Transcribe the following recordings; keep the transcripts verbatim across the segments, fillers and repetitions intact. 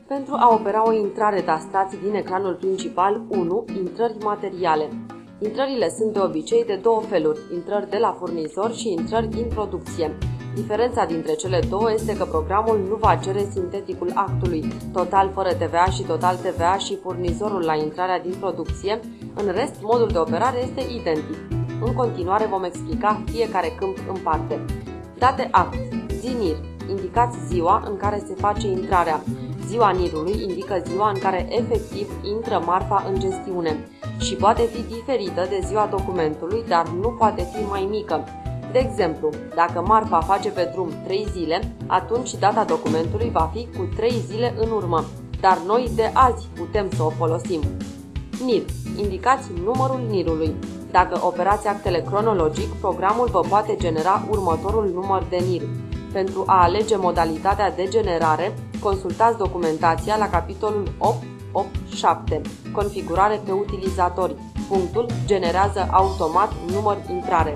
Pentru a opera o intrare, tastați din ecranul principal unu Intrări materiale. Intrările sunt de obicei de două feluri, intrări de la furnizor și intrări din producție. Diferența dintre cele două este că programul nu va cere sinteticul actului, total fără T V A și total T V A și furnizorul la intrarea din producție. În rest, modul de operare este identic. În continuare vom explica fiecare câmp în parte. Date act. Zi N I R. Indicați ziua în care se face intrarea. Ziua N I R-ului indică ziua în care efectiv intră marfa în gestiune și poate fi diferită de ziua documentului, dar nu poate fi mai mică. De exemplu, dacă marfa face pe drum trei zile, atunci data documentului va fi cu trei zile în urmă, dar noi de azi putem să o folosim. N I R. Indicați numărul N I R-ului. Dacă operați actele cronologic, programul vă poate genera următorul număr de N I R. Pentru a alege modalitatea de generare, consultați documentația la capitolul opt punct opt punct șapte. Configurare pe utilizatori. Punctul generează automat număr intrare.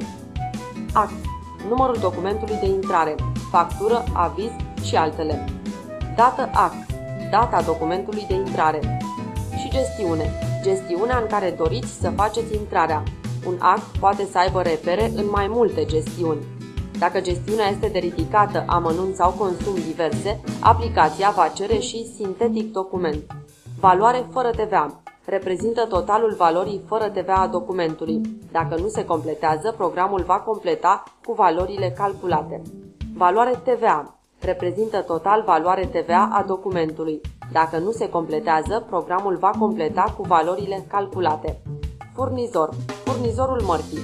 Act. Numărul documentului de intrare. Factură, aviz și altele. Dată act. Data documentului de intrare. Și gestiune. Gestiunea în care doriți să faceți intrarea. Un act poate să aibă repere în mai multe gestiuni. Dacă gestiunea este de ridicată, amănunt sau consum diverse, aplicația va cere și sintetic document. Valoare fără T V A. Reprezintă totalul valorii fără T V A a documentului. Dacă nu se completează, programul va completa cu valorile calculate. Valoare T V A. Reprezintă total valoare T V A a documentului. Dacă nu se completează, programul va completa cu valorile calculate. Furnizor. Furnizorul mărfii.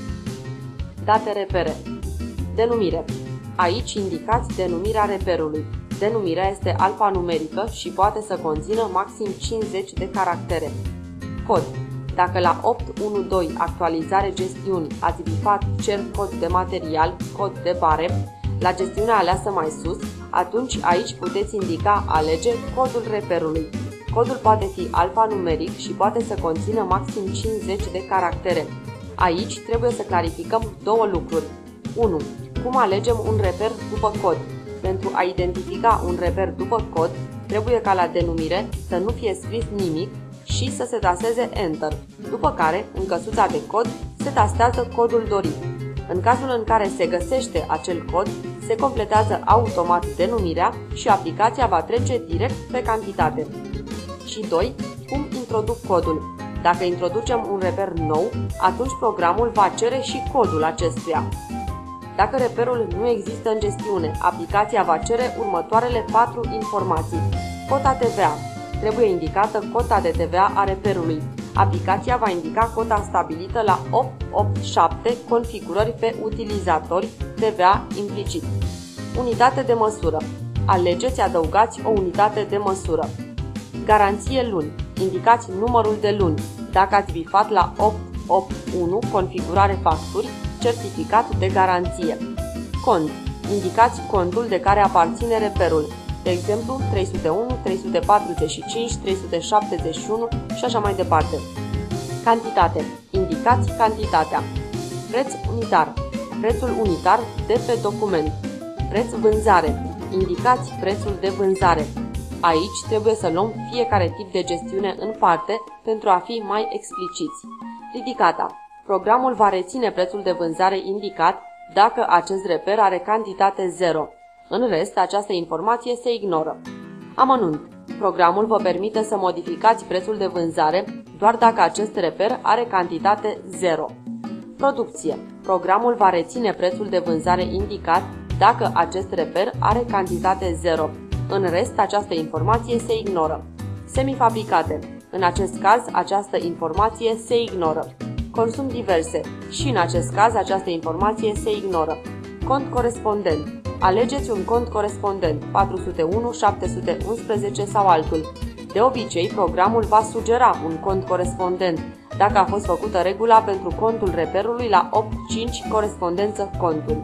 Date repere. Denumire. Aici indicați denumirea reperului. Denumirea este alfanumerică și poate să conțină maxim cincizeci de caractere. Cod. Dacă la opt punct unu punct doi actualizare gestiuni ați bifat cer cod de material, cod de bare, la gestiunea aleasă mai sus, atunci aici puteți indica alege codul reperului. Codul poate fi alfanumeric și poate să conțină maxim cincizeci de caractere. Aici trebuie să clarificăm două lucruri. unu. Cum alegem un reper după cod? Pentru a identifica un reper după cod, trebuie ca la denumire să nu fie scris nimic și să se tasteze Enter, după care, în căsuța de cod, se tastează codul dorit. În cazul în care se găsește acel cod, se completează automat denumirea și aplicația va trece direct pe cantitate. Și doi. Cum introduc codul? Dacă introducem un reper nou, atunci programul va cere și codul acestuia. Dacă reperul nu există în gestiune, aplicația va cere următoarele patru informații. Cota T V A. Trebuie indicată cota de T V A a reperului. Aplicația va indica cota stabilită la opt punct opt punct șapte configurări pe utilizatori, T V A implicit. Unitate de măsură. Alegeți, adăugați o unitate de măsură. Garanție luni. Indicați numărul de luni. Dacă ați bifat la opt punct opt punct unu configurare facturi, certificat de garanție. Cont. Indicați contul de care aparține reperul. De exemplu, trei sute unu, trei sute patruzeci și cinci, trei sute șaptezeci și unu și așa mai departe. Cantitate. Indicați cantitatea. Preț unitar. Prețul unitar de pe document. Preț vânzare. Indicați prețul de vânzare. Aici trebuie să luăm fiecare tip de gestiune în parte pentru a fi mai expliciți. Ridicata. Programul va reține prețul de vânzare indicat dacă acest reper are cantitate zero. În rest, această informație se ignoră. Amănunt. Programul vă permite să modificați prețul de vânzare doar dacă acest reper are cantitate zero. Producție. Programul va reține prețul de vânzare indicat dacă acest reper are cantitate zero. În rest, această informație se ignoră. Semifabricate. În acest caz, această informație se ignoră. Consum diverse. Și în acest caz, această informație se ignoră. Cont corespondent. Alegeți un cont corespondent, patru sute unu, șapte sute unsprezece sau altul. De obicei, programul va sugera un cont corespondent, dacă a fost făcută regula pentru contul reperului la opt punct cinci corespondență contul.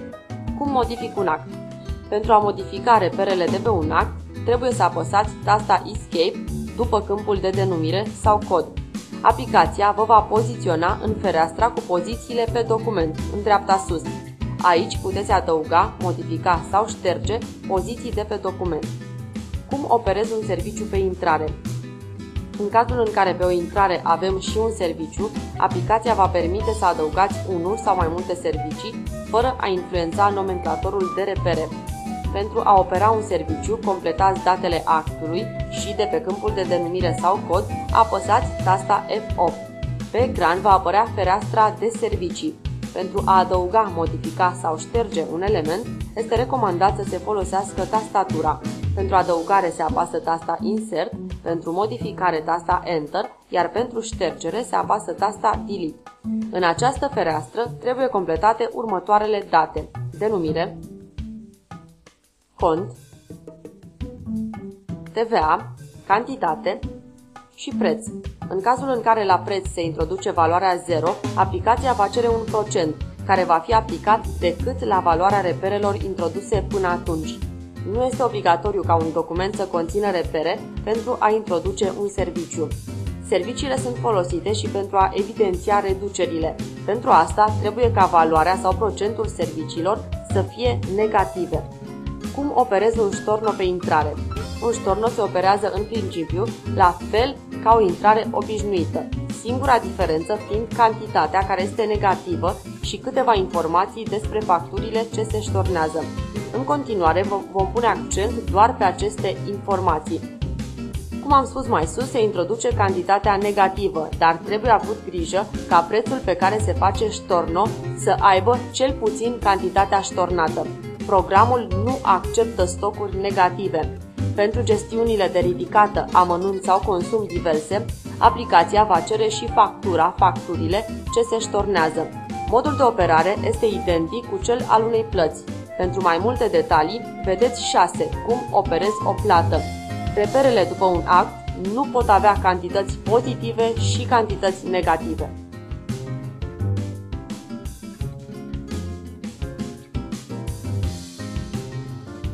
Cum modific un act? Pentru a modifica reperele de pe un act, trebuie să apăsați tasta Escape după câmpul de denumire sau cod. Aplicația vă va poziționa în fereastra cu pozițiile pe document, în dreapta sus. Aici puteți adăuga, modifica sau șterge poziții de pe document. Cum operez un serviciu pe intrare? În cazul în care pe o intrare avem și un serviciu, aplicația va permite să adăugați unul sau mai multe servicii, fără a influența nomenclatorul de repere. Pentru a opera un serviciu, completați datele actului și, de pe câmpul de denumire sau cod, apăsați tasta F opt. Pe ecran va apărea fereastra de servicii. Pentru a adăuga, modifica sau șterge un element, este recomandat să se folosească tastatura. Pentru adăugare se apasă tasta Insert, pentru modificare tasta Enter, iar pentru ștergere se apasă tasta Delete. În această fereastră trebuie completate următoarele date: denumire, cont, T V A, cantitate și preț. În cazul în care la preț se introduce valoarea zero, aplicația va cere un procent, care va fi aplicat decât la valoarea reperelor introduse până atunci. Nu este obligatoriu ca un document să conțină repere pentru a introduce un serviciu. Serviciile sunt folosite și pentru a evidenția reducerile. Pentru asta, trebuie ca valoarea sau procentul serviciilor să fie negative. Cum operez un ștorno pe intrare? Un ștorno se operează în principiu la fel ca o intrare obișnuită, singura diferență fiind cantitatea, care este negativă, și câteva informații despre facturile ce se ștornează. În continuare vom pune accent doar pe aceste informații. Cum am spus mai sus, se introduce cantitatea negativă, dar trebuie avut grijă ca prețul pe care se face ștorno să aibă cel puțin cantitatea ștornată. Programul nu acceptă stocuri negative. Pentru gestiunile de ridicată, amănunt sau consum diverse, aplicația va cere și factura, facturile ce se ștornează. Modul de operare este identic cu cel al unei plăți. Pentru mai multe detalii, vedeți șase. Cum operez o plată. Reperele după un act nu pot avea cantități pozitive și cantități negative.